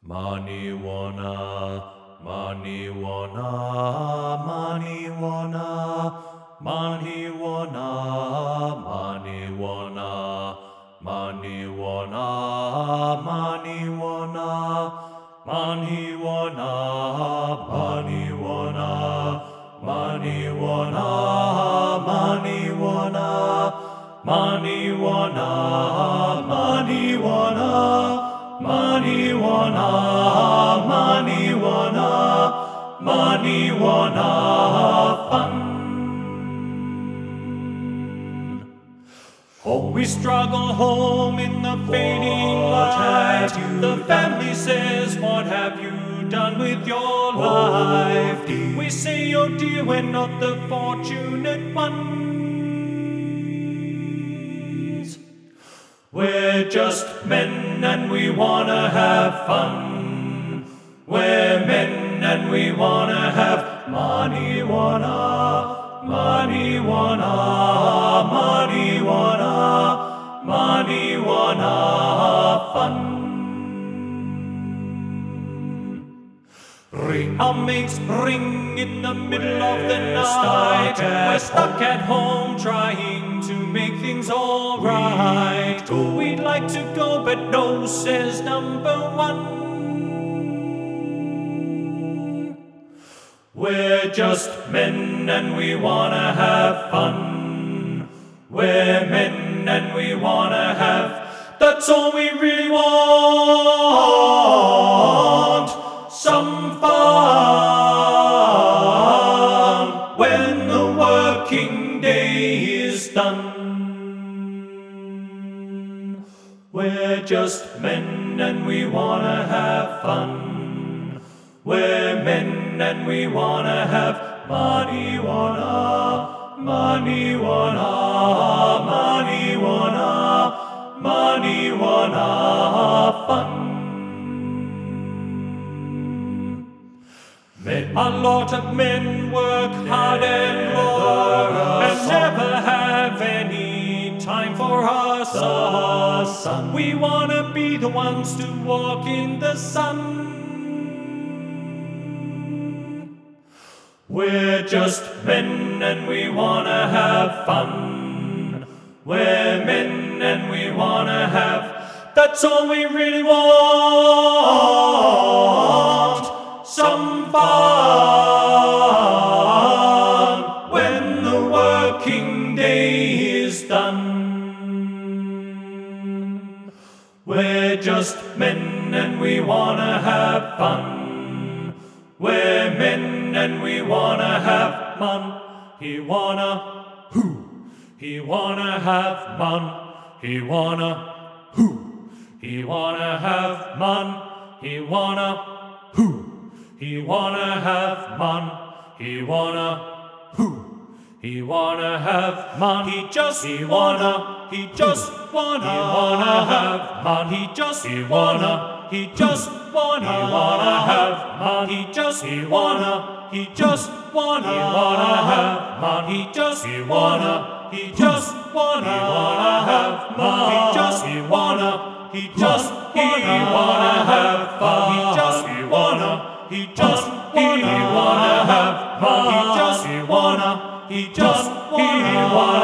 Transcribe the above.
Marijuana, marijuana, marijuana, marijuana, marijuana, marijuana, marijuana, marijuana, marijuana, marijuana, marijuana, marijuana, marijuana, marijuana, marijuana, marijuana, fun. Home we struggle, home in the fading light. The family says, what have you done with your life? We say, oh dear, we're not the fortunate ones. We're just men and we wanna have fun. We're men and we wanna have marijuana, marijuana, marijuana, marijuana, fun. Ring, our mates ring in the middle of the night. We're stuck at home trying to make things alright. We'd like to go, but no, says number one. We're just men and we wanna have fun. We're men and we wanna have, that's all we really want. Some fun when the working day is done. We're just men and we wanna have fun. We're men and we wanna have marijuana, marijuana, marijuana, marijuana, fun. Men. A lot of men work hard and long and never have any time for us. We wanna be the ones to walk in the sun. We're just men and we wanna have fun. We're men and we wanna have, that's all we really want. Some fun when the working day is done. We're just men and we wanna have fun. We're men and we wanna have fun. He wanna who? He wanna have fun. He wanna who? He wanna have fun. He wanna who? He wanna have fun. He wanna who? He wanna have fun. He just wanna. He just wanna. He wanna have fun. He just wanna. He just wanna. He wanna have fun. He just wanna. He just wanna. He wanna have fun. He just wanna. He just wanna. He wanna have fun. He just wanna. He just wanna have fun. He just wanna. He just wanna have fun. He just wanna. He just wanna.